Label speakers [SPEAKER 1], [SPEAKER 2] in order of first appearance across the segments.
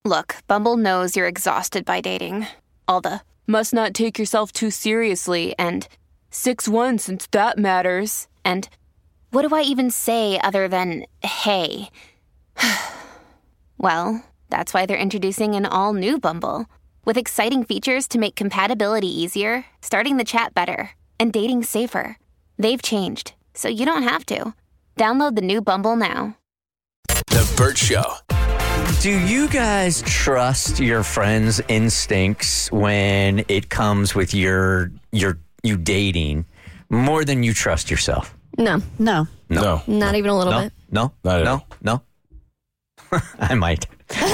[SPEAKER 1] Look, Bumble knows you're exhausted by dating. All the must not take yourself too seriously and 6'1" since that matters. And what do I even say other than hey? Well, that's why they're introducing an all-new Bumble with exciting features to make compatibility easier, starting the chat better, and dating safer. They've changed, so you don't have to. Download the new Bumble now.
[SPEAKER 2] The Bert Show.
[SPEAKER 3] Do you guys trust your friends' instincts when it comes with you dating more than you trust yourself?
[SPEAKER 4] No.
[SPEAKER 3] No.
[SPEAKER 4] Not even a little bit.
[SPEAKER 3] No. I might.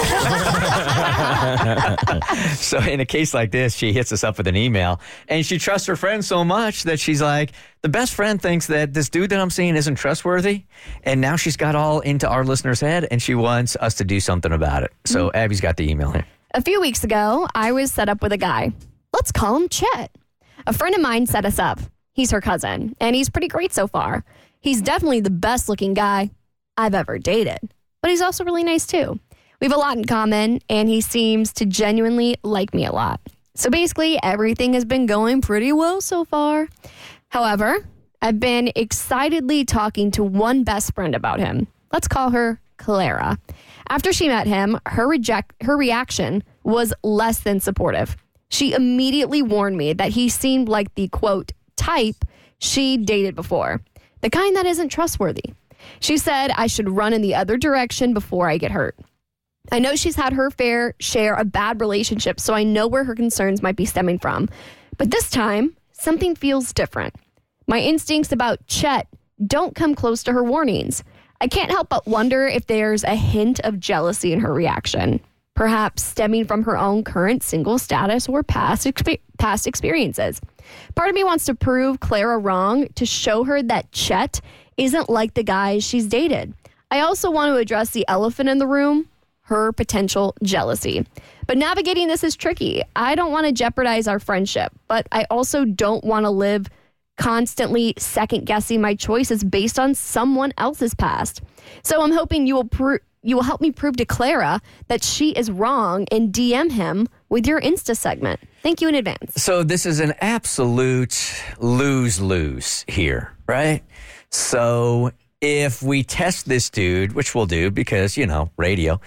[SPEAKER 3] So in a case like this, she hits us up with an email, and she trusts her friend so much that she's like, the best friend thinks that this dude that I'm seeing isn't trustworthy, and now she's got all into our listener's head, and she wants us to do something about it. So Abby's got the email here.
[SPEAKER 4] A few weeks ago, I was set up with a guy. Let's call him Chet. A friend of mine set us up. He's her cousin, and he's pretty great so far. He's definitely the best looking guy I've ever dated, but he's also really nice too. We have a lot in common, and he seems to genuinely like me a lot. So basically, everything has been going pretty well so far. However, I've been excitedly talking to one best friend about him. Let's call her Clara. After she met him, her reaction was less than supportive. She immediately warned me that he seemed like the, quote, type she dated before, the kind that isn't trustworthy. She said I should run in the other direction before I get hurt. I know she's had her fair share of bad relationships, so I know where her concerns might be stemming from. But this time, something feels different. My instincts about Chet don't come close to her warnings. I can't help but wonder if there's a hint of jealousy in her reaction, perhaps stemming from her own current single status or past experiences. Part of me wants to prove Clara wrong to show her that Chet isn't like the guys she's dated. I also want to address the elephant in the room, her potential jealousy. But navigating this is tricky. I don't want to jeopardize our friendship, but I also don't want to live constantly second-guessing my choices based on someone else's past. So I'm hoping you will help me prove to Clara that she is wrong and DM him with your Insta segment. Thank you in advance.
[SPEAKER 3] So this is an absolute lose-lose here, right? So if we test this dude, which we'll do because, radio.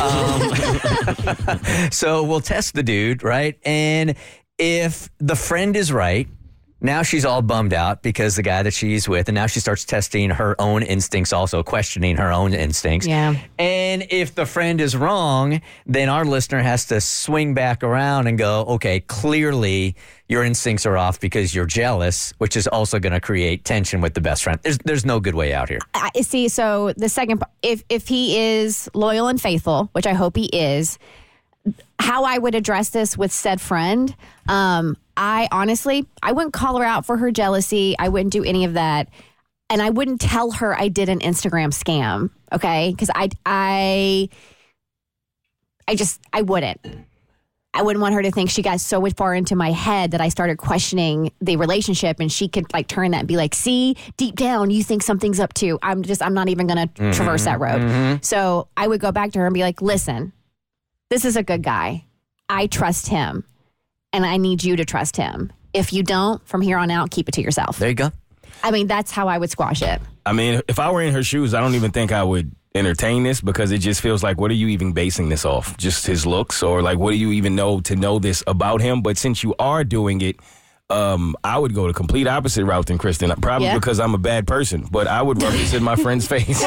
[SPEAKER 3] So we'll test the dude, right? And if the friend is right, now she's all bummed out because the guy that she's with, and now she starts testing her own instincts also, questioning her own instincts.
[SPEAKER 5] Yeah.
[SPEAKER 3] And if the friend is wrong, then our listener has to swing back around and go, okay, clearly your instincts are off because you're jealous, which is also going to create tension with the best friend. There's no good way out here.
[SPEAKER 5] See, so the second part, if he is loyal and faithful, which I hope he is, how I would address this with said friend, I wouldn't call her out for her jealousy. I wouldn't do any of that. And I wouldn't tell her I did an Instagram scam, okay? Because I wouldn't. I wouldn't want her to think she got so far into my head that I started questioning the relationship, and she could turn that and be like, see, deep down, you think something's up too. I'm not even going to traverse that road. Mm-hmm. So I would go back to her and be like, listen, this is a good guy. I trust him, and I need you to trust him. If you don't, from here on out, keep it to yourself.
[SPEAKER 3] There you go.
[SPEAKER 5] I mean, that's how I would squash it.
[SPEAKER 6] I mean, if I were in her shoes, I don't even think I would entertain this, because it just feels like, what are you even basing this off? Just his looks? Or what do you even know to know this about him? But since you are doing it, I would go the complete opposite route than Kristen, probably because I'm a bad person, but I would rub this in my friend's face.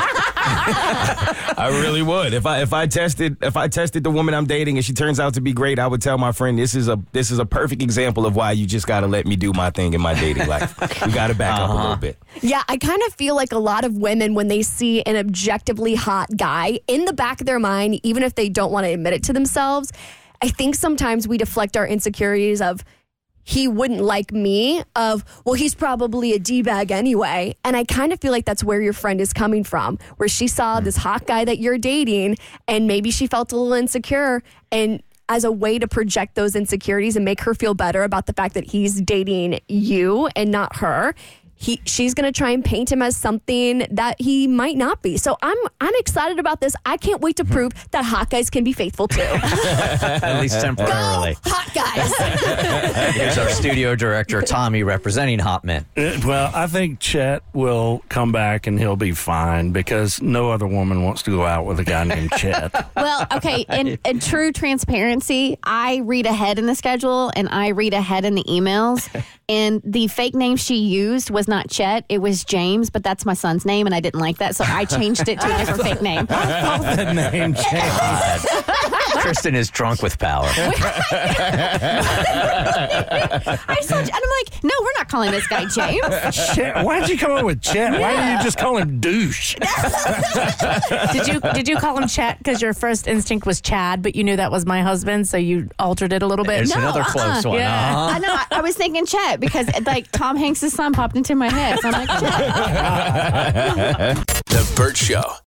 [SPEAKER 6] I really would. If I tested the woman I'm dating and she turns out to be great, I would tell my friend, this is a perfect example of why you just got to let me do my thing in my dating life. We got to back up a little bit.
[SPEAKER 4] Yeah, I kind of feel like a lot of women, when they see an objectively hot guy, in the back of their mind, even if they don't want to admit it to themselves, I think sometimes we deflect our insecurities of, he wouldn't like me, of, well, he's probably a D-bag anyway. And I kind of feel like that's where your friend is coming from, where she saw this hot guy that you're dating, and maybe she felt a little insecure, and as a way to project those insecurities and make her feel better about the fact that he's dating you and not her, she's going to try and paint him as something that he might not be. So I'm excited about this. I can't wait to prove that hot guys can be faithful too.
[SPEAKER 3] At least temporarily.
[SPEAKER 4] Go, hot guys.
[SPEAKER 3] Here's our studio director, Tommy, representing Hot Men.
[SPEAKER 7] Well, I think Chet will come back and he'll be fine because no other woman wants to go out with a guy named Chet.
[SPEAKER 5] Well, okay, in true transparency, I read ahead in the schedule and I read ahead in the emails. And the fake name she used was not Chet, it was James, but that's my son's name and I didn't like that, so I changed it to a different fake name.
[SPEAKER 7] The name James.
[SPEAKER 3] Kristen is drunk with power.
[SPEAKER 5] I saw, and I'm like, no, we're not calling this guy James.
[SPEAKER 7] Chet. Why'd you come up with Chet? Why didn't you just call him Douche?
[SPEAKER 8] Did you call him Chet because your first instinct was Chad, but you knew that was my husband, so you altered it a little bit?
[SPEAKER 3] It's another close one.
[SPEAKER 8] Yeah.
[SPEAKER 3] Uh-huh.
[SPEAKER 5] I know. I was thinking Chet because like Tom Hanks' son popped into my head. So I'm like, Chet.
[SPEAKER 2] The Burt Show.